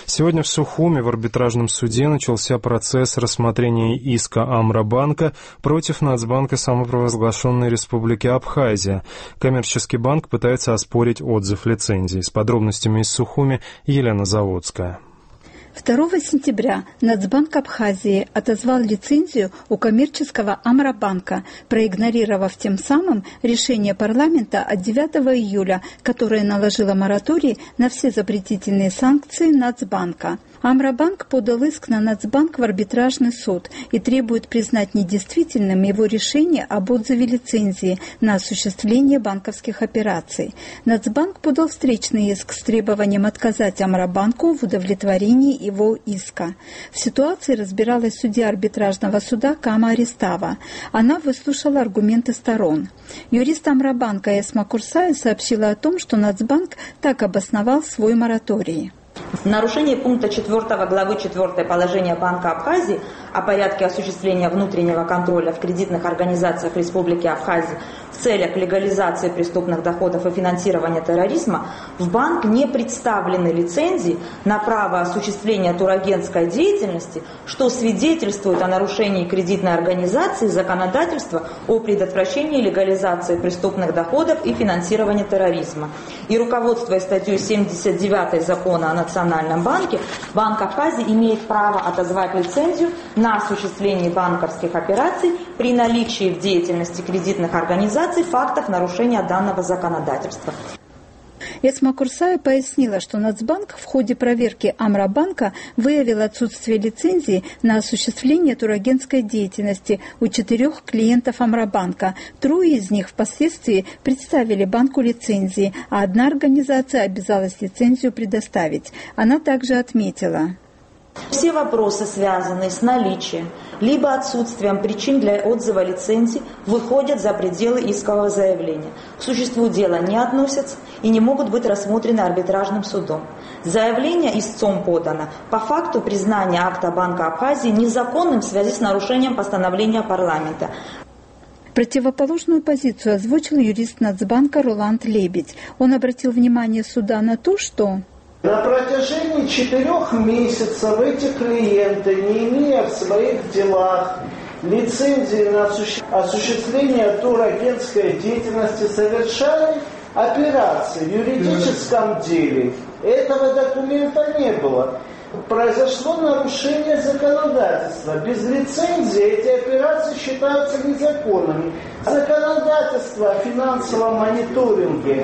Сегодня в Сухуми в арбитражном суде начался процесс рассмотрения иска Амробанка против Нацбанка самопровозглашенной Республики Абхазия. Коммерческий банк пытается оспорить отзыв лицензии. С подробностями из Сухуми Елена Заводская. 2 сентября Нацбанк Абхазии отозвал лицензию у коммерческого Амробанка, проигнорировав тем самым решение парламента от 9 июля, которое наложило мораторий на все запретительные санкции Нацбанка. Амробанк подал иск на Нацбанк в арбитражный суд и требует признать недействительным его решение об отзыве лицензии на осуществление банковских операций. Нацбанк подал встречный иск с требованием отказать Амробанку в удовлетворении его иска. В ситуации разбиралась судья арбитражного суда Кама Аристава. Она выслушала аргументы сторон. Юрист Амробанка Эсма Курсая сообщила о том, что Нацбанк так обосновал свой мораторий. В нарушении пункта 4 главы 4 положения Банка Абхазии о порядке осуществления внутреннего контроля в кредитных организациях Республики Абхазия в целях легализации преступных доходов и финансирования терроризма в банк не представлены лицензии на право осуществления турагентской деятельности, что свидетельствует о нарушении кредитной организации законодательства о предотвращении легализации преступных доходов и финансирования терроризма. И руководствуясь статьей 79 Закона о Национальном банке, Банк Абхазии имеет право отозвать лицензию на осуществление банковских операций при наличии в деятельности кредитных организаций фактов нарушения данного законодательства. Эсма Курсая пояснила, что Нацбанк в ходе проверки Амробанка выявил отсутствие лицензии на осуществление турагентской деятельности у 4 клиентов Амробанка. 3 из них впоследствии представили банку лицензии, а 1 организация обязалась лицензию предоставить. Она также отметила: все вопросы, связанные с наличием либо отсутствием причин для отзыва лицензии, выходят за пределы искового заявления. К существу дела не относятся и не могут быть рассмотрены арбитражным судом. Заявление истцом подано по факту признания акта Банка Абхазии незаконным в связи с нарушением постановления парламента. Противоположную позицию озвучил юрист Нацбанка Роланд Лебедь. Он обратил внимание суда на то, что на протяжении 4 месяцев эти клиенты, не имея в своих делах лицензии на осуществление турагентской деятельности, совершали операции в юридическом деле. Этого документа не было. Произошло нарушение законодательства. Без лицензии эти операции считаются незаконными. Законодательство о финансовом мониторинге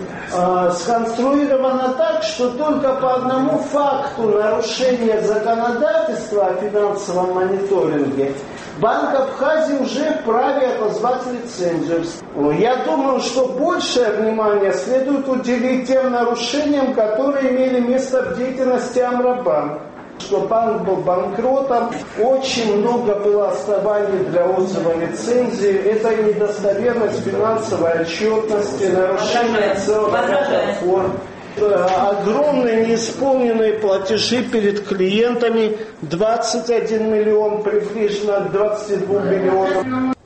сконструировано так, что только по одному факту нарушения законодательства о финансовом мониторинге Банк Абхазии уже вправе отозвать лицензию. Я думаю, что большее внимание следует уделить тем нарушениям, которые имели место в деятельности Амробанка. Что банк был банкротом, очень много было оснований для отзыва лицензии, это недостоверность финансовой отчетности, нарушение целого ряда форм, огромные неисполненные платежи перед клиентами, 21 миллион, приближенно к 22 миллионам.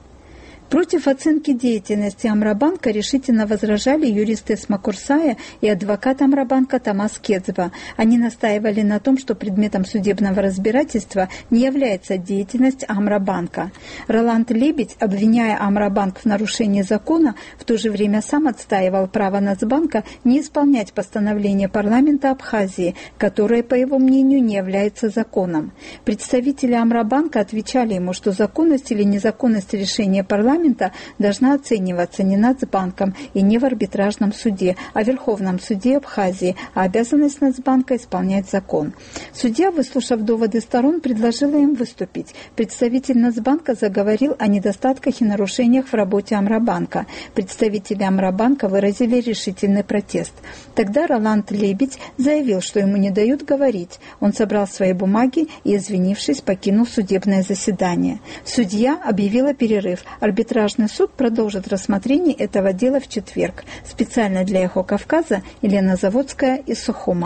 Против оценки деятельности Амробанка решительно возражали юрист Эсма Курсая и адвокат Амробанка Томас Кедзба. Они настаивали на том, что предметом судебного разбирательства не является деятельность Амробанка. Роланд Лебедь, обвиняя Амробанк в нарушении закона, в то же время сам отстаивал право Нацбанка не исполнять постановление парламента Абхазии, которое, по его мнению, не является законом. Представители Амробанка отвечали ему, что законность или незаконность решения парламента должна оцениваться не Нацбанком и не в арбитражном суде, а в Верховном суде Абхазии, а обязанность Нацбанка исполнять закон. Судья, выслушав доводы сторон, предложила им выступить. Представитель Нацбанка заговорил о недостатках и нарушениях в работе Амробанка. Представители Амробанка выразили решительный протест. Тогда Роланд Лебедь заявил, что ему не дают говорить. Он собрал свои бумаги и, извинившись, покинул судебное заседание. Судья объявила перерыв. Арбитражный суд продолжит рассмотрение этого дела в четверг. Специально для Эхо Кавказа Елена Заводская из Сухума.